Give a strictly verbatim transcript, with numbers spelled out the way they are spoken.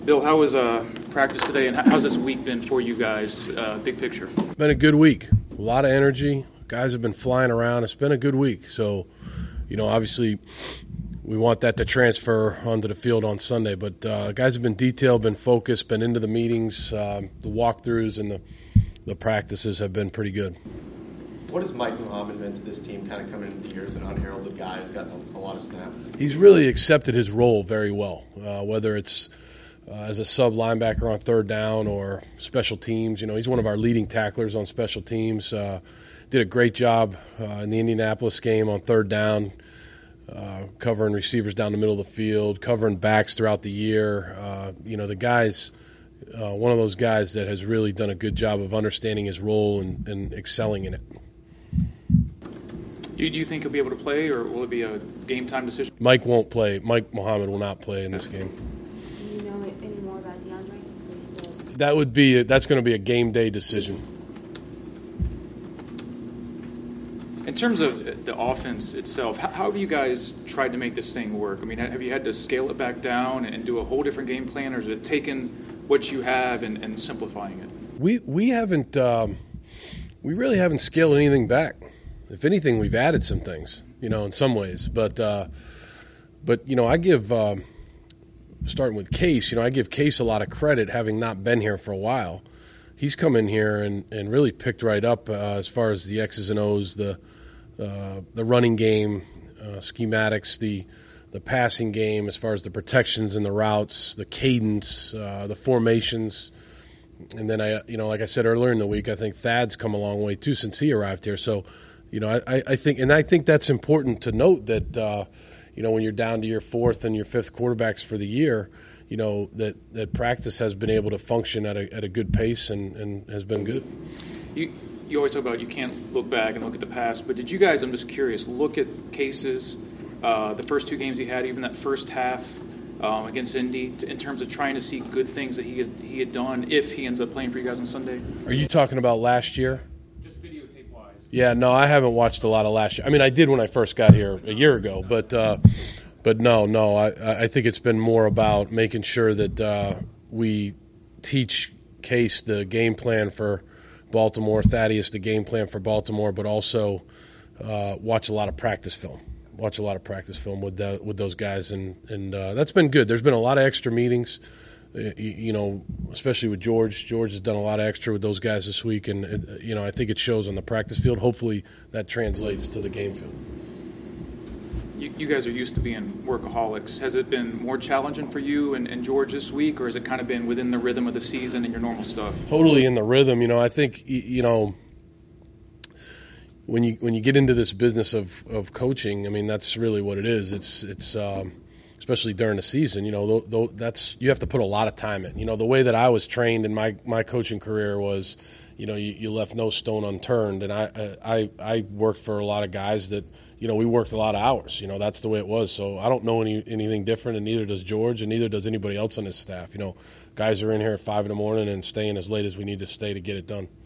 Bill, how was uh, practice today, and how's this week been for you guys, uh, big picture? Been a good week. A lot of energy. Guys have been flying around. It's been a good week. So, you know, obviously we want that to transfer onto the field on Sunday. But uh, guys have been detailed, been focused, been into the meetings. Um, the walkthroughs and the, the practices have been pretty good. What has Mike Muhammad been to this team kind of coming into the year as an unheralded guy who's gotten a, a lot of snaps? He's really accepted his role very well, uh, whether it's uh, as a sub linebacker on third down or special teams. You know, he's one of our leading tacklers on special teams. Uh, did a great job uh, in the Indianapolis game on third down, uh, covering receivers down the middle of the field, covering backs throughout the year. Uh, you know, the guy's uh, one of those guys that has really done a good job of understanding his role and, and excelling in it. Do you think he'll be able to play, or will it be a game-time decision? Mike won't play. Mike Muhammad will not play in this game. Do you know any more about DeAndre? Still... That would be that's going to be a game day decision. In terms of the offense itself, how have you guys tried to make this thing work? I mean, have you had to scale it back down and do a whole different game plan, or is it taking what you have and, and simplifying it? We we haven't um, we really haven't scaled anything back. If anything, we've added some things, you know, in some ways. But, uh, but you know, I give, um, starting with Case, you know, I give Case a lot of credit having not been here for a while. He's come in here and, and really picked right up uh, as far as the X's and O's, the uh, the running game, uh, schematics, the the passing game, as far as the protections and the routes, the cadence, uh, the formations. And then, I, you know, like I said earlier in the week, I think Thad's come a long way, too, since he arrived here. So, You know, I, I think, and I think that's important to note that, uh, you know, when you're down to your fourth and your fifth quarterbacks for the year, you know, that, that practice has been able to function at a at a good pace and, and has been good. You you always talk about you can't look back and look at the past, but did you guys, I'm just curious, look at Cases, uh, the first two games he had, even that first half um, against Indy, to, in terms of trying to see good things that he has, he had done if he ends up playing for you guys on Sunday? Are you talking about last year? Yeah, no, I haven't watched a lot of last year. I mean, I did when I first got here a year ago, but uh, but no, no, I, I think it's been more about making sure that uh, we teach Case the game plan for Baltimore, Thaddeus the game plan for Baltimore, but also uh, watch a lot of practice film. Watch a lot of practice film with the, with those guys, and and uh, that's been good. There's been a lot of extra meetings. You know, especially with George. George has done a lot of extra with those guys this week, and, you know, I think it shows on the practice field. Hopefully that translates to the game field. You, you guys are used to being workaholics. Has it been more challenging for you and, and George this week, or has it kind of been within the rhythm of the season and your normal stuff? Totally in the rhythm. You know, I think, you know, when you when you get into this business of, of coaching, I mean, that's really what it is. It's it's um, especially during the season, you know, th- th- that's you have to put a lot of time in. You know, the way that I was trained in my, my coaching career was, you know, you, you left no stone unturned. And I, I I worked for a lot of guys that, you know, we worked a lot of hours. You know, that's the way it was. So I don't know any anything different, and neither does George, and neither does anybody else on his staff. You know, guys are in here at five in the morning and staying as late as we need to stay to get it done.